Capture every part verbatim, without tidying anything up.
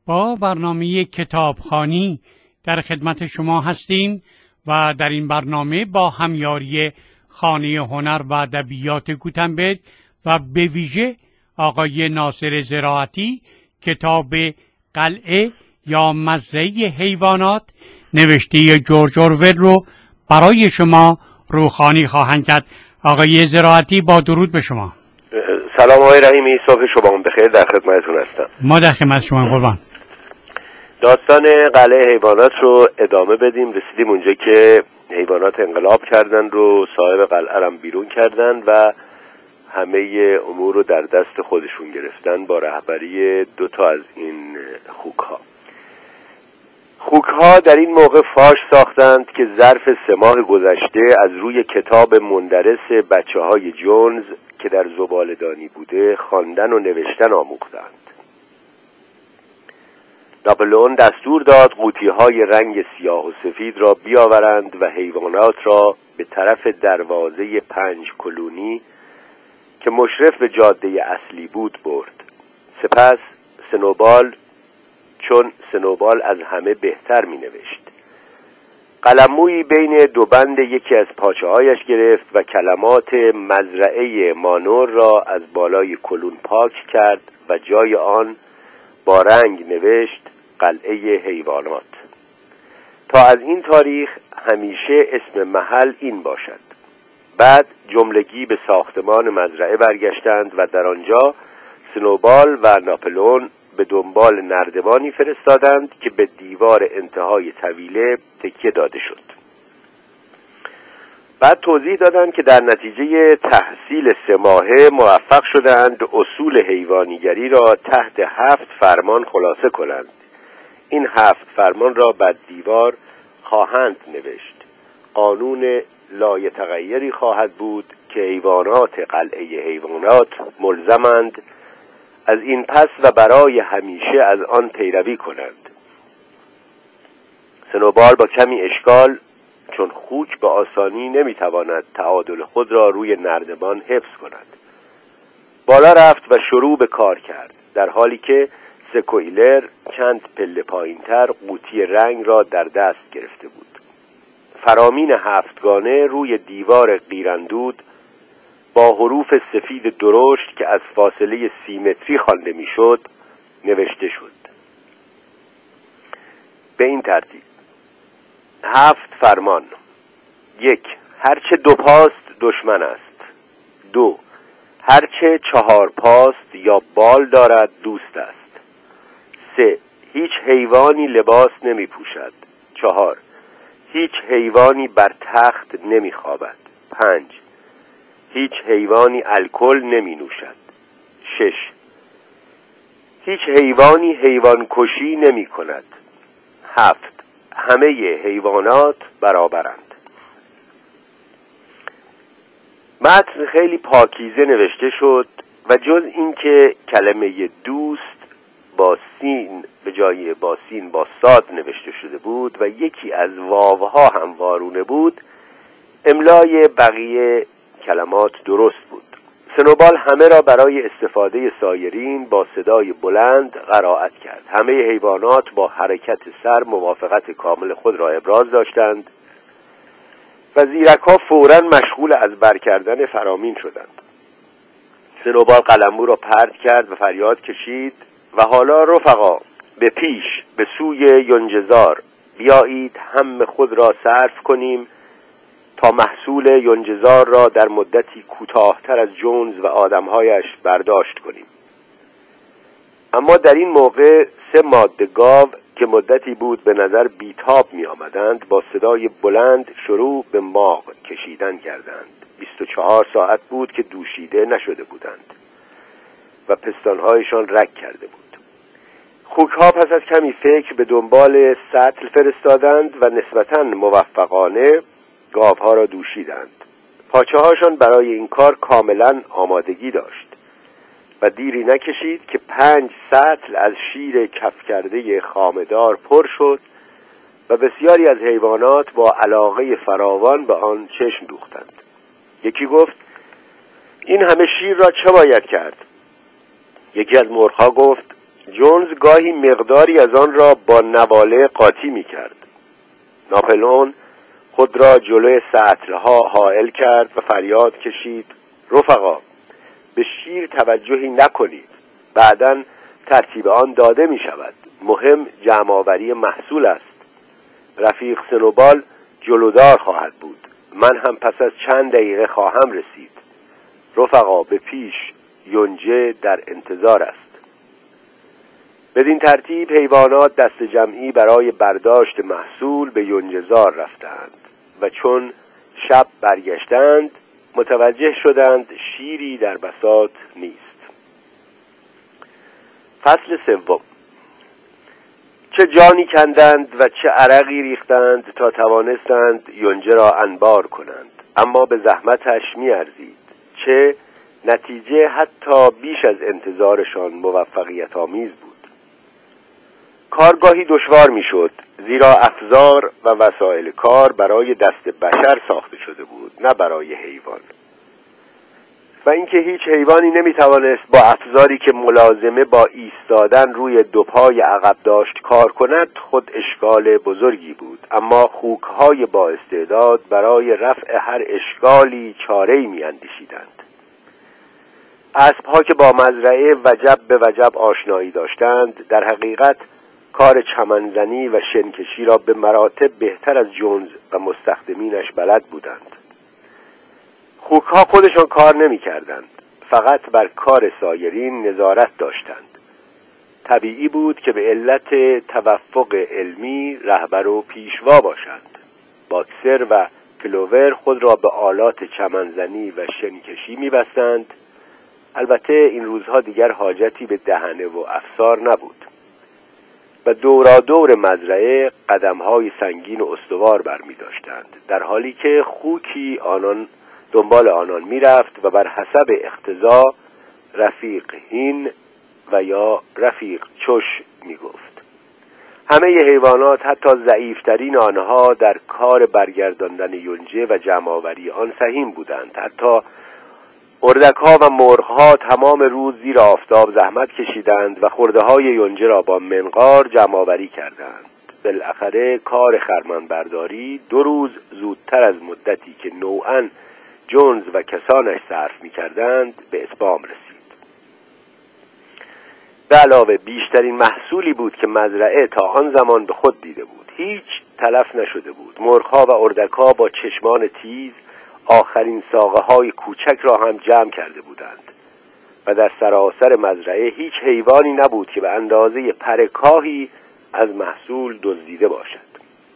با برنامه کتابخوانی در خدمت شما هستیم و در این برنامه با همیاری خانه هنر و ادبیات گوتنبرگ و به ویژه آقای ناصر زراعتی کتاب قلعه یا مزرعه حیوانات نوشته جورج اورول رو برای شما روخوانی خواهند کرد. آقای زراعتی با درود به شما. سلام آقای رحیمی، صبح شما بخیر، در خدمتتون هستم. ما در خدمت شما قربان. داستان قلعه حیوانات رو ادامه بدیم. رسیدیم اونجا که حیوانات انقلاب کردن رو صاحب قلعه رو بیرون کردن و همه امور رو در دست خودشون گرفتن با رهبری دو تا از این خوک‌ها. خوک‌ها در این موقع فاش ساختند که ظرف سه ماه گذشته از روی کتاب مندرس بچه‌های جونز که در زباله‌دانی بوده خواندن و نوشتن آموختند. ناپلئون دستور داد قوطی‌های رنگ سیاه و سفید را بیاورند و حیوانات را به طرف دروازه پنج کلونی که مشرف به جاده اصلی بود برد. سپس سنوبال، چون سنوبال از همه بهتر می نوشت، قلمویی بین دو بند یکی از پاچه‌هایش گرفت و کلمات مزرعه مانور را از بالای کلون پاک کرد و جای آن با رنگ نوشت قلعه حیوانات. تا از این تاریخ همیشه اسم محل این باشد. بعد جملگی به ساختمان مزرعه برگشتند و در آنجا سنوبال و ناپلئون به دنبال نردبانی فرستادند که به دیوار انتهای طویله تکیه داده شد. بعد توضیح دادند که در نتیجه تحصیل سه ماهه موفق شدند اصول حیوانیگری را تحت هفت فرمان خلاصه کنند. این هفت فرمان را بر دیوار خواهند نوشت. قانون لایتغیری خواهد بود که حیوانات قلعه حیوانات ملزمند از این پس و برای همیشه از آن پیروی کنند. سنوبال با کمی اشکال، چون خوک به آسانی نمیتواند تعادل خود را روی نردبان حفظ کند، بالا رفت و شروع به کار کرد، در حالی که سکویلر چند پله پایینتر قوطی رنگ را در دست گرفته بود. فرامین هفتگانه روی دیوار قیراندود با حروف سفید درشت که از فاصله سی متری خوانده میشد نوشته شد. به این ترتیب: هفت فرمان. یک، هرچه دو پاست دشمن است. دو، هرچه چهار پاست یا بال دارد دوست است. سه، هیچ حیوانی لباس نمی پوشد. چهار، هیچ حیوانی بر تخت نمی خوابد. پنج، هیچ حیوانی الکل نمی نوشد. شش، هیچ حیوانی حیوان کشی نمی کند. هفت، همه حیوانات برابرند. متن خیلی پاکیزه نوشته شد و جز اینکه کلمه دوست با سین به جای با سین با صاد نوشته شده بود و یکی از واوها هم وارونه بود، املای بقیه کلمات درست بود. سنوبال همه را برای استفاده سایرین با صدای بلند قرائت کرد. همه حیوانات با حرکت سر موافقت کامل خود را ابراز داشتند و زیرک‌ها فوراً مشغول از بر کردن فرامین شدند. سنوبال قلمو را پرت کرد و فریاد کشید: و حالا رفقا، به پیش، به سوی یونجزار بیایید، هم خود را صرف کنیم تا محصول یونجزار را در مدتی کوتاه‌تر از جونز و آدم‌هایش برداشت کنیم. اما در این موقع سه ماده گاو که مدتی بود به نظر بیتاب می آمدند با صدای بلند شروع به ماغ کشیدن کردند. بیست و چهار ساعت بود که دوشیده نشده بودند و پستانهایشان رگ کرده بود. خوک‌ها پس از کمی فکر به دنبال سطل فرستادند و نسبتاً موفقانه گاوها را دوشیدند. پاچه‌هاشان برای این کار کاملاً آمادگی داشت و دیری نکشید که پنج سطل از شیر کف کرده خامه‌دار پر شد و بسیاری از حیوانات با علاقه فراوان به آن چشم دوختند. یکی گفت: این همه شیر را چه باید کرد؟ یکی از مرغ‌ها گفت: جونز گاهی مقداری از آن را با نواله قاطی می کرد. ناپلئون خود را جلوی سطلها حائل کرد و فریاد کشید: رفقا، به شیر توجهی نکنید، بعداً ترتیب آن داده می شود. مهم جمع‌آوری محصول است. رفیق سنوبال جلودار خواهد بود. من هم پس از چند دقیقه خواهم رسید. رفقا به پیش، یونجه در انتظار است. بدین ترتیب حیوانات دست جمعی برای برداشت محصول به یونجه‌زار رفتند و چون شب برگشتند متوجه شدند شیری در بساط نیست. فصل سوم. چه جانی کندند و چه عرقی ریختند تا توانستند یونجه را انبار کنند، اما به زحمتش می‌ارزید. چه نتیجه حتی بیش از انتظارشان موفقیت آمیز بود. کارگاهی دشوار می‌شد، زیرا افزار و وسایل کار برای دست بشر ساخته شده بود، نه برای حیوان. و اینکه هیچ حیوانی نمی‌توانست با افزاری که ملازمه با ایستادن روی دو پای عقب داشت کار کند خود اشکال بزرگی بود. اما خوک‌های با استعداد برای رفع هر اشکالی چاره‌ای می‌اندیشیدند. اسب‌ها که با مزرعه وجب به وجب آشنایی داشتند در حقیقت کار چمنزنی و شنکشی را به مراتب بهتر از جونز و مستخدمینش بلد بودند. خوک‌ها خودشان کار نمی‌کردند، فقط بر کار سایرین نظارت داشتند. طبیعی بود که به علت توفق علمی رهبر و پیشوا باشند. باکسر و کلوور خود را به آلات چمنزنی و شنکشی می‌بستند. البته این روزها دیگر حاجتی به دهنه و افسار نبود. و دورا دور مزرعه قدم‌های سنگین و استوار برمی داشتند، در حالی که خوکی آنان دنبال آنان می رفت و بر حسب اقتضا رفیق هین و یا رفیق چش می گفت. همه حیوانات، حتی ضعیفترین آنها، در کار برگرداندن یونجه و جمع‌آوری آن سهیم بودند. حتی اردک‌ها و مرغ‌ها تمام روز زیر آفتاب زحمت کشیدند و خرده‌های یونجه را با منقار جمع‌آوری کردند. بالاخره کار خرمنبرداری دو روز زودتر از مدتی که نوعاً جونز و کسانش صرف می‌کردند به اتمام رسید. به علاوه بیشترین محصولی بود که مزرعه تا آن زمان به خود دیده بود. هیچ تلف نشده بود. مرغ‌ها و اردک‌ها با چشمان تیز آخرین ساقه‌های کوچک را هم جمع کرده بودند و در سراسر مزرعه هیچ حیوانی نبود که به اندازه پرکاهی از محصول دزدیده باشد.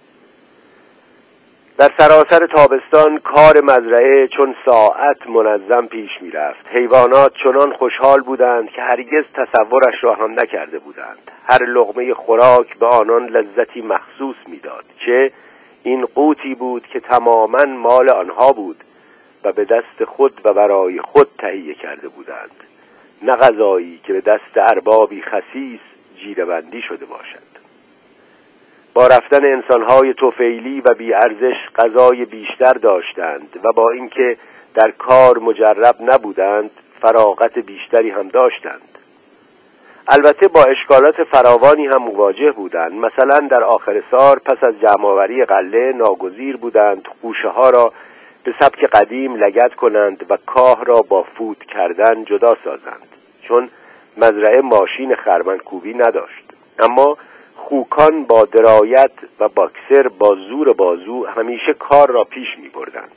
در سراسر تابستان کار مزرعه چون ساعت منظم پیش می رفت. حیوانات چنان خوشحال بودند که هرگز تصورش را هم نکرده بودند. هر لقمه خوراک به آنان لذتی مخصوص می داد. چه این قوتی بود که تماماً مال آنها بود و به دست خود و برای خود تهیه کرده بودند، نه غذایی که به دست اربابی خسیس جیره‌بندی شده باشد. با رفتن انسان‌های طفیلی و بی‌ارزش غذای بیشتر داشتند و با اینکه در کار مجرب نبودند فراغت بیشتری هم داشتند. البته با اشکالات فراوانی هم مواجه بودند. مثلا در آخر سال پس از جمع‌آوری غله ناگزیر بودند خوشه ها را به سبک قدیم لگد کنند و کاه را با فوت کردن جدا سازند، چون مزرعه ماشین خرمنکوبی نداشت. اما خوکان با درایت و باکسر با زور بازو همیشه کار را پیش می بردند.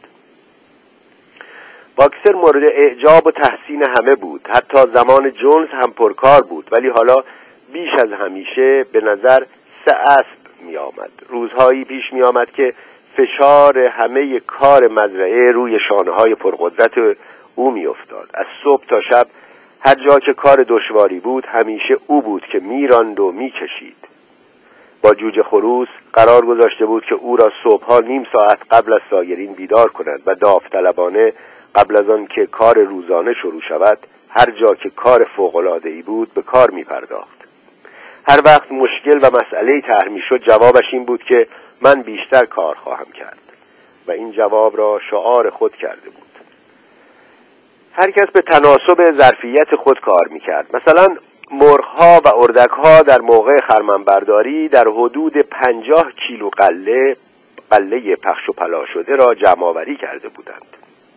باکسر مورد اعجاب و تحسین همه بود. حتی زمان جونز هم پرکار بود، ولی حالا بیش از همیشه به نظر سه اسب می آمد. روزهایی پیش می آمد که فشار همه کار مزرعه روی شانه‌های پرقدرت او می افتاد. از صبح تا شب هر جا که کار دشواری بود همیشه او بود که می راند و می کشید. با جوجه خروس قرار گذاشته بود که او را صبحها نیم ساعت قبل از سایرین بیدار کند و داوطلبانه قبل از آن که کار روزانه شروع شود هر جا که کار فوق‌العاده‌ای بود به کار می پرداخت. هر وقت مشکل و مسئله‌ای طرح می‌شد جوابش این بود که من بیشتر کار خواهم کرد و این جواب را شعار خود کرده بود. هر کس به تناسب ظرفیت خود کار می‌کرد. مثلا مرغ‌ها و اردک‌ها در موقع خرمنبرداری در حدود پنجاه کیلو قله قله پخش و پلا شده را جمع‌آوری کرده بودند.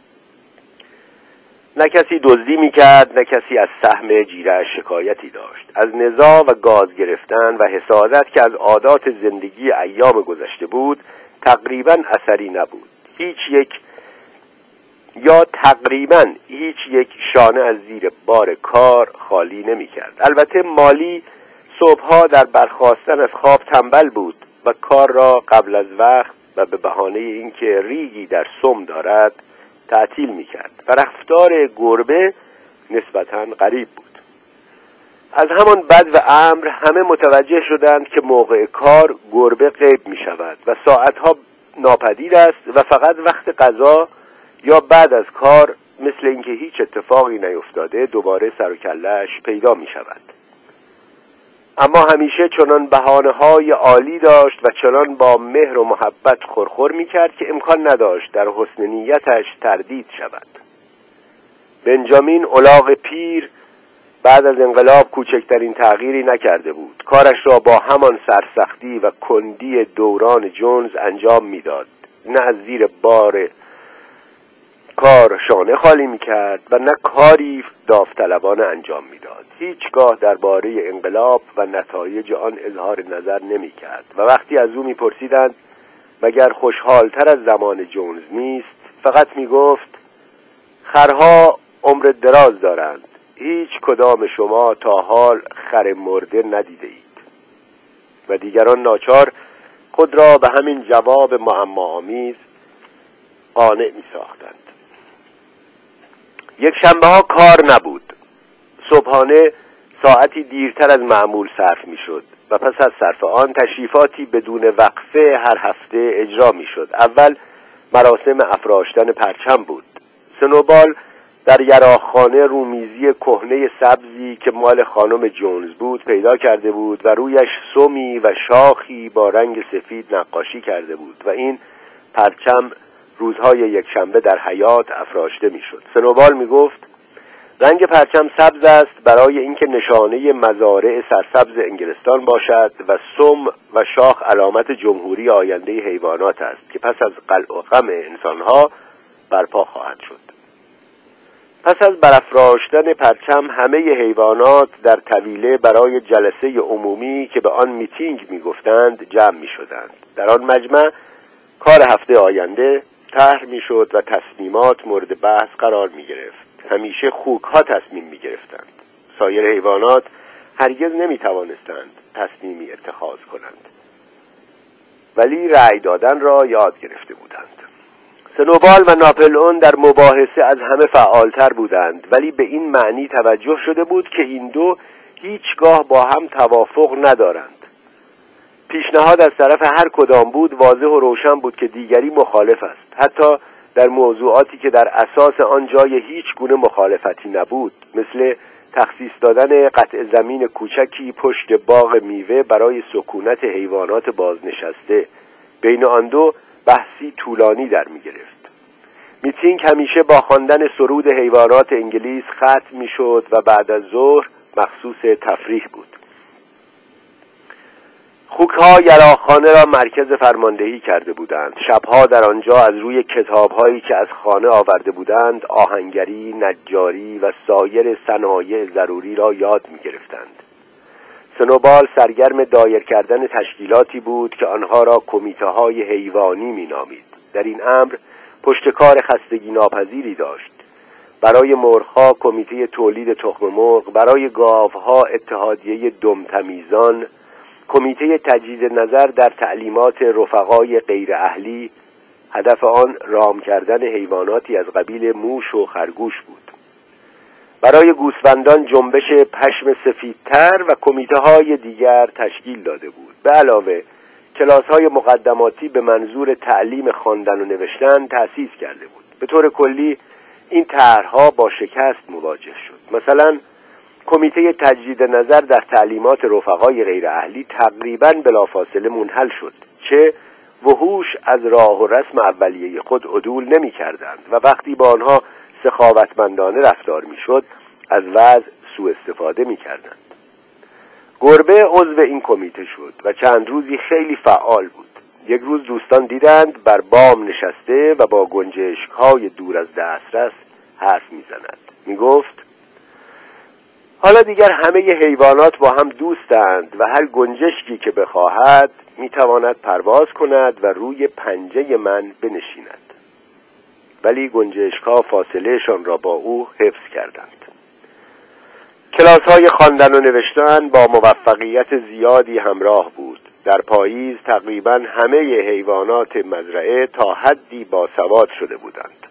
نه کسی دزدی می‌کرد، نه کسی از سهم جیره‌اش شکایتی داشت. از نزاع و گاز گرفتن و حسادت که از عادات زندگی ایام گذشته بود تقریباً اثری نبود. هیچ یک یا تقریباً هیچ یک شانه از زیر بار کار خالی نمی‌کرد. البته مالی صبحها در برخاستن از خواب تنبل بود و کار را قبل از وقت و به بهانه اینکه ریگی در سم دارد تعطیل می‌کرد و رفتار گربه نسبتاً غریب بود. از همان بد و امر همه متوجه شدند که موقع کار گربه غیب می‌شود و ساعتها ناپدید است و فقط وقت غذا یا بعد از کار مثل اینکه هیچ اتفاقی نیفتاده دوباره سر و کله‌اش پیدا می‌شود. اما همیشه چنان بهانه‌های عالی داشت و چنان با مهر و محبت خورخور می‌کرد که امکان نداشت در حسن نیتش تردید شود. بنجامین الاغ پیر بعد از انقلاب کوچکترین تغییری نکرده بود. کارش را با همان سرسختی و کندی دوران جونز انجام می‌داد. نه از زیر بار کار شانه خالی می‌کرد و نه کاری داوطلبانه انجام می‌داد. هیچگاه درباره انقلاب و نتایج آن اظهار نظر نمی‌کرد و وقتی از او می‌پرسیدند مگر خوشحال‌تر از زمان جونز نیست، فقط می‌گفت خرها عمر دراز دارند، هیچ کدام شما تا حال خر مرده ندیده اید. و دیگران ناچار خود را به همین جواب معماآمیز قانع می‌ساختند. یک شنبه ها کار نبود. صبحانه ساعتی دیرتر از معمول صرف می شد و پس از صرف آن تشریفاتی بدون وقفه هر هفته اجرا می شد. اول مراسم افراشتن پرچم بود. سنوبال در یراخانه رومیزی کهنه سبزی که مال خانم جونز بود پیدا کرده بود و رویش سمی و شاخی با رنگ سفید نقاشی کرده بود و این پرچم روزهای یک شنبه در حیاط افراشته میشد. سنوبال میگفت رنگ پرچم سبز است برای اینکه نشانه مزارع سرسبز انگلستان باشد و سم و شاخ علامت جمهوری آینده حیوانات است که پس از قلع و غم انسانها برپا خواهد شد. پس از برافراشتن پرچم همه حیوانات در طویله برای جلسه عمومی که به آن میتینگ میگفتند جمع میشدند. در آن مجمع کار هفته آینده طرح میشد و تصمیمات مورد بحث قرار می گرفت. همیشه خوک ها تصمیم می گرفتند. سایر حیوانات هرگز نمی توانستند تصمیمی اتخاذ کنند، ولی رأی دادن را یاد گرفته بودند. سنوبال و ناپلئون در مباحثه از همه فعالتر بودند، ولی به این معنی توجه شده بود که این دو هیچگاه با هم توافق ندارند. پیشنهاد از طرف هر کدام بود واضح و روشن بود که دیگری مخالف است، حتی در موضوعاتی که در اساس آن جای هیچ گونه مخالفتی نبود، مثل تخصیص دادن قطع زمین کوچکی پشت باغ میوه برای سکونت حیوانات بازنشسته. بین آن دو بحثی طولانی در می گرفت. میتینگ همیشه با خواندن سرود حیوانات انگلیس ختم می شد و بعد از ظهر مخصوص تفریح بود. خوک‌ها یراخانه را مرکز فرماندهی کرده بودند. شبها در آنجا از روی کتاب‌هایی که از خانه آورده بودند آهنگری، نجاری و سایر صنایع ضروری را یاد می‌گرفتند. سنوبال سرگرم دایر کردن تشکیلاتی بود که آنها را کمیته‌های حیوانی می‌نامید. در این امر پشتکار خستگی ناپذیری داشت. برای مرغ‌ها کمیته تولید تخم مرغ، برای گاوها اتحادیه دمتمیزان، کمیته تجدید نظر در تعلیمات رفقای غیر اهلی. هدف آن رام کردن حیواناتی از قبیل موش و خرگوش بود. برای گوسفندان جنبش پشم سفیدتر و کمیته های دیگر تشکیل داده بود. به علاوه کلاس های مقدماتی به منظور تعلیم خواندن و نوشتن تأسیس کرده بود. به طور کلی این طرح‌ها با شکست مواجه شد. مثلا کمیته تجدید نظر در تعلیمات رفقای غیر اهلی تقریباً بلافاصله منحل شد، چه وحوش از راه و رسم اولیه خود عدول نمی کردند و وقتی با آنها سخاوتمندانه رفتار می شد از وضع سوء استفاده می کردند. گربه عضو این کمیته شد و چند روزی خیلی فعال بود. یک روز دوستان دیدند بر بام نشسته و با گنجشک‌های دور از دسترس حرف می‌زند. می‌گفت حالا دیگر همه حیوانات با هم دوستند و هر گنجشکی که بخواهد می‌تواند پرواز کند و روی پنجه من بنشیند. ولی گنجشک‌ها فاصلهشان را با او حفظ کردند. کلاس‌های خواندن و نوشتن با موفقیت زیادی همراه بود. در پاییز تقریباً همه حیوانات مزرعه تا حدی باسواد شده بودند.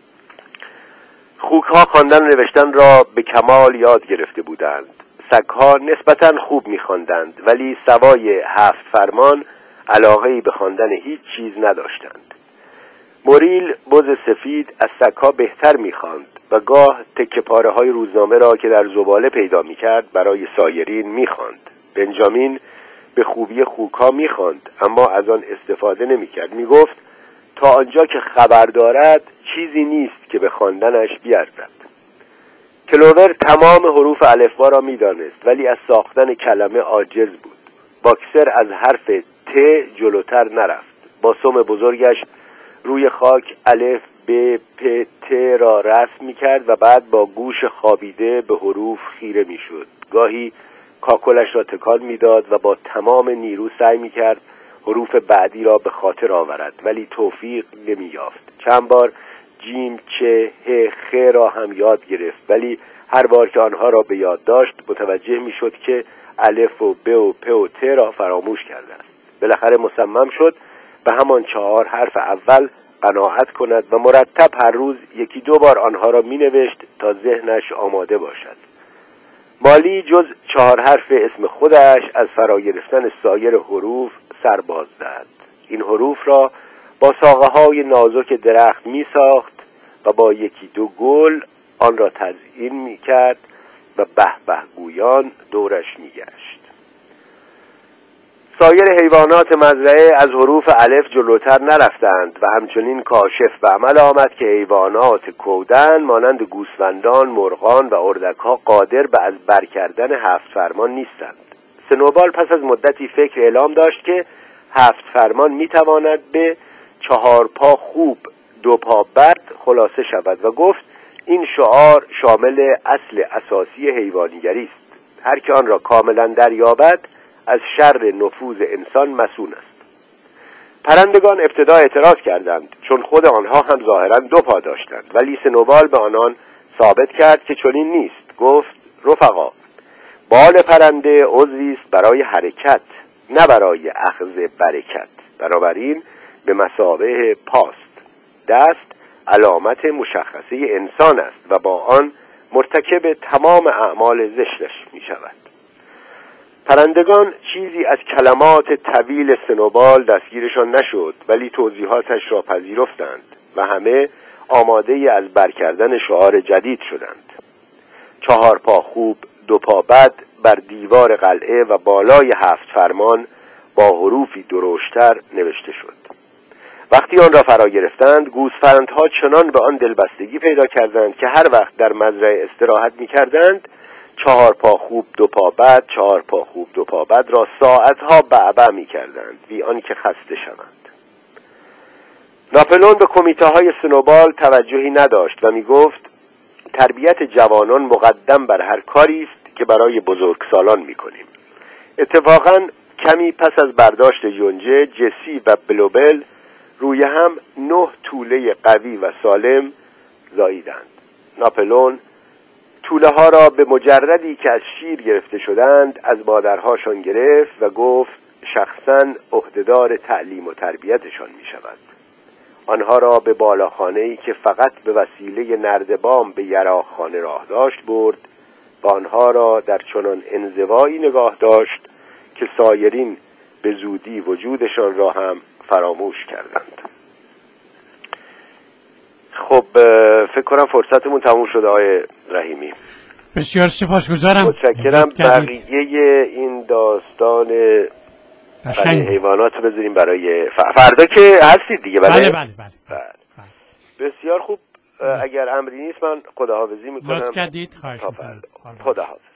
خوک‌ها خواندن و نوشتن را به کمال یاد گرفته بودند. سگ‌ها نسبتاً خوب می‌خواندند ولی سوای هفت فرمان علاقه‌ای به خواندن هیچ چیز نداشتند. موریل بز سفید از سگ‌ها بهتر می‌خواند و گاه تکه پاره‌های روزنامه را که در زباله پیدا می‌کرد برای سایرین می‌خواند. بنجامین به خوبی خوک‌ها می‌خواند اما از آن استفاده نمی‌کرد. می‌گفت تا آنجا که خبر دارد چیزی نیست که به خواندنش بیارزد. کلوور تمام حروف الفبا را می‌دانست ولی از ساختن کلمه عاجز بود. باکسر از حرف ت جلوتر نرفت. با سم بزرگش روی خاک الف ب پ ت را رسم می‌کرد و بعد با گوش خوابیده به حروف خیره می‌شد. گاهی کاکلش را تکان می‌داد و با تمام نیرو سعی می‌کرد حروف بعدی را به خاطر آورد ولی توفیق نمی‌یافت. چند بار جیم، چه، ه، خ را هم یاد گرفت ولی هر بار که آنها را به یاد داشت متوجه می‌شد که الف و ب و پ و ت را فراموش کرده است. بالاخره مصمم شد به همان چهار حرف اول قناعت کند و مرتب هر روز یکی دو بار آنها را می‌نوشت تا ذهنش آماده باشد. مالی جز چهار حرف اسم خودش از فرا گرفتن سایر حروف سر باز زد. این حروف را با ساقه‌های نازک درخت می‌ساخت و با یکی دو گل آن را تزیین می‌کرد و به به گویان دورش می‌گشت. سایر حیوانات مزرعه از حروف الف جلوتر نرفتند و همچنین کاشف به عمل آمد که حیوانات کودن مانند گوسفندان، مرغان و اردک‌ها قادر به از بر کردن هفت فرمان نیستند. سنوبال پس از مدتی فکر اعلام داشت که هفت فرمان میتواند به چهار پا خوب دو پا بد خلاصه شود و گفت این شعار شامل اصل اساسی حیوانیگری است. هر که آن را کاملا دریابد از شر نفوذ انسان مسئول است. پرندگان ابتدا اعتراض کردند چون خود آنها هم ظاهرا دو پا داشتند ولی سنوبال به آنان ثابت کرد که چنین نیست. گفت رفقا، بال پرنده عضوی است برای حرکت نه برای اخذ برکت، بنابراین به مثابه پاست. دست علامت مشخصه انسان است و با آن مرتکب تمام اعمال زشتش می شود. پرندگان چیزی از کلمات طویل سنوبال دستگیرشان نشد ولی توضیحاتش را پذیرفتند و همه آماده از بر کردن شعار جدید شدند. چهار پا خوب دو پا بد بر دیوار قلعه و بالای هفت فرمان با حروفی درشتر نوشته شد. وقتی آن را فرا گرفتند گوسفندها چنان به آن دلبستگی پیدا کردند که هر وقت در مزرعه استراحت می‌کردند چهار پا خوب دو پا بد چهار پا خوب دو پا بد را ساعتها بعبع می‌کردند بی آنکه خسته شوند. ناپلئون به کمیته‌های سنوبال توجهی نداشت و می‌گفت تربیت جوانان مقدم بر هر کاری است که برای بزرگسالان می‌کنیم. اتفاقاً کمی پس از برداشت یونجه، جسی و بلوبل روی هم نه توله قوی و سالم زاییدند. ناپلئون توله ها را به مجردی که از شیر گرفته شدند از مادرهاشان گرفت و گفت شخصاً عهدهدار تعلیم و تربیتشان می شود. آنها را به بالاخانه‌ای که فقط به وسیله نردبام به یراخانه راه داشت برد و آنها را در چنان انزوایی نگاه داشت که سایرین به زودی وجودشان را هم فراموش کردند. خب فکر کنم فرصتمون تموم شده آقای رحیمی. بسیار سپاسگزارم. متشکرم. بقیه این داستان برای حیوانات رو بذاریم برای فردا که هستید دیگه. بله بله بله, بله. بله. بله. بسیار خوب. اگر امری نیست من خداحافظی میکنم. لطف کردید. خواهش میکنم. خداحافظ.